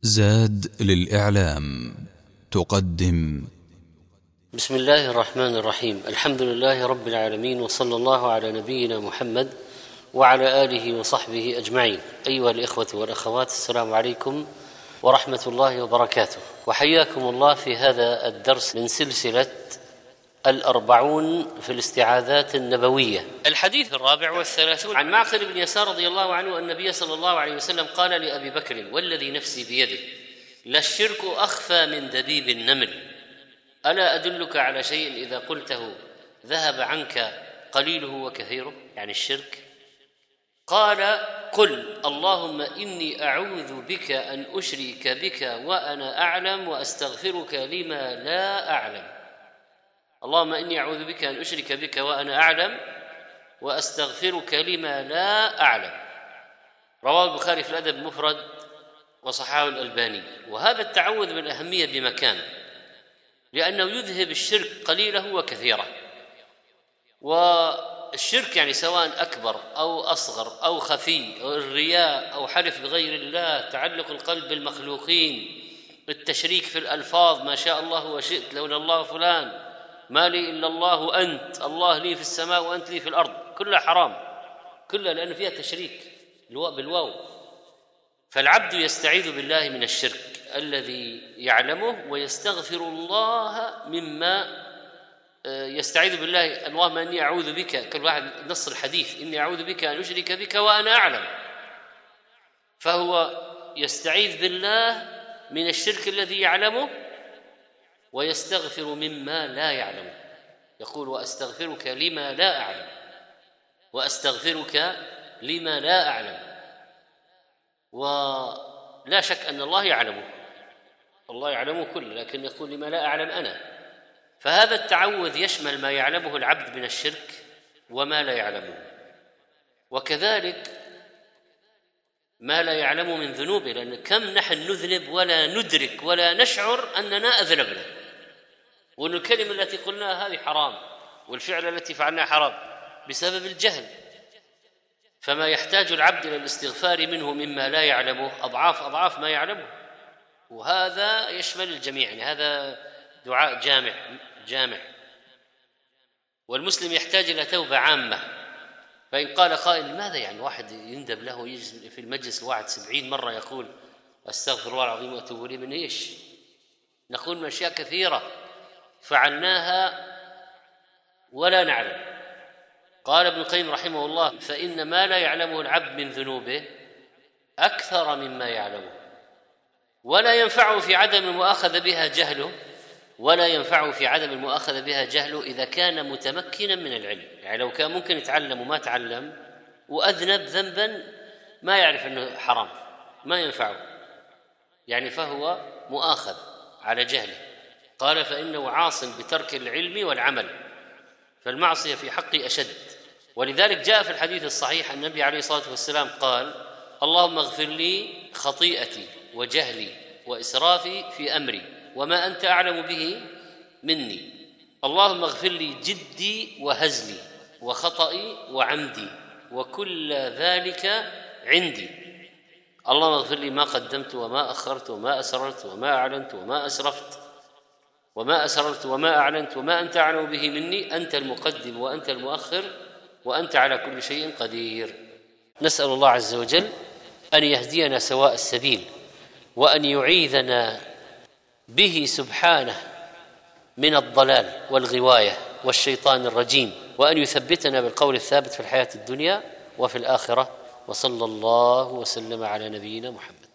زاد للإعلام تقدم. بسم الله الرحمن الرحيم. الحمد لله رب العالمين، وصلى الله على نبينا محمد وعلى آله وصحبه أجمعين. أيها الإخوة والأخوات، السلام عليكم ورحمة الله وبركاته، وحياكم الله في هذا الدرس من سلسلة 40 في الاستعاذات النبوية. الحديث 34 عن معقل بن يسار رضي الله عنه أن النبي صلى الله عليه وسلم قال لأبي بكر: والذي نفسي بيده للشرك أخفى من دبيب النمل، ألا أدلك على شيء إذا قلته ذهب عنك قليله وكثيره، يعني الشرك؟ قال: قل اللهم إني أعوذ بك أن أشرك بك وأنا أعلم وأستغفرك لما لا أعلم. اللهم إني أعوذ بك أن أشرك بك وأنا أعلم وأستغفرك لما لا أعلم. رواه البخاري في الأدب المفرد وصححه الألباني. وهذا التعوذ من الأهمية بمكان، لأنه يذهب الشرك قليله وكثيره. والشرك يعني سواء أكبر أو أصغر أو خفي أو الرياء أو حلف بغير الله، تعلق القلب بالمخلوقين، التشريك في الألفاظ، ما شاء الله وشئت، لولا الله فلان، ما لي إلا الله أنت، الله لي في السماء وأنت لي في الأرض، كلها حرام، كلها لأن فيها تشريك بالواو. فالعبد يستعيذ بالله من الشرك الذي يعلمه ويستغفر الله مما يستعيذ بالله. اللهم إني أعوذ بك، كل واحد نص الحديث: إني أعوذ بك أن أشرك بك وأنا أعلم. فهو يستعيذ بالله من الشرك الذي يعلمه ويستغفر مما لا يعلم. يقول: وأستغفرك لما لا أعلم، وأستغفرك لما لا أعلم. ولا شك أن الله يعلمه، الله يعلمه كله، لكن يقول: لما لا أعلم أنا. فهذا التعوذ يشمل ما يعلمه العبد من الشرك وما لا يعلمه، وكذلك ما لا يعلمه من ذنوبه، لأن كم نحن نذنب ولا ندرك ولا نشعر أننا أذنبنا، وأن الكلمة التي قلناها هذه حرام، والفعل التي فعلناها حرام بسبب الجهل. فما يحتاج العبد إلى الاستغفار منه مما لا يعلمه أضعاف ما يعلمه، وهذا يشمل الجميع، يعني هذا دعاء جامع. والمسلم يحتاج إلى توبة عامة. فإن قال قائل: لماذا يعني واحد يندب له يجلس في المجلس الواحد 70 مرة يقول أستغفر الله العظيم وأتوب إليه؟ من إيش؟ نقول من أشياء كثيرة فعلناها ولا نعلم. قال ابن القيم رحمه الله: فإن ما لا يعلمه العبد من ذنوبه أكثر مما يعلمه، ولا ينفعه في عدم المؤاخذة بها جهله إذا كان متمكنا من العلم. يعني لو كان ممكن يتعلم وما تعلم وأذنب ذنبا ما يعرف أنه حرام، ما ينفعه، يعني فهو مؤاخذ على جهله. قال: فإنه عاص بترك العلم والعمل، فالمعصية في حقه أشد. ولذلك جاء في الحديث الصحيح أن النبي عليه الصلاة والسلام قال: اللهم اغفر لي خطيئتي وجهلي وإسرافي في أمري وما أنت أعلم به مني. اللهم اغفر لي جدي وهزلي وخطئي وعمدي وكل ذلك عندي. اللهم اغفر لي ما قدمت وما أخرت وما أسررت وما أعلنت وما أسرفت وما أسررت وما أعلنت وما أنت أعلم به مني، أنت المقدم وأنت المؤخر وأنت على كل شيء قدير. نسأل الله عز وجل أن يهدينا سواء السبيل، وأن يعيذنا به سبحانه من الضلال والغواية والشيطان الرجيم، وأن يثبتنا بالقول الثابت في الحياة الدنيا وفي الآخرة. وصلى الله وسلم على نبينا محمد.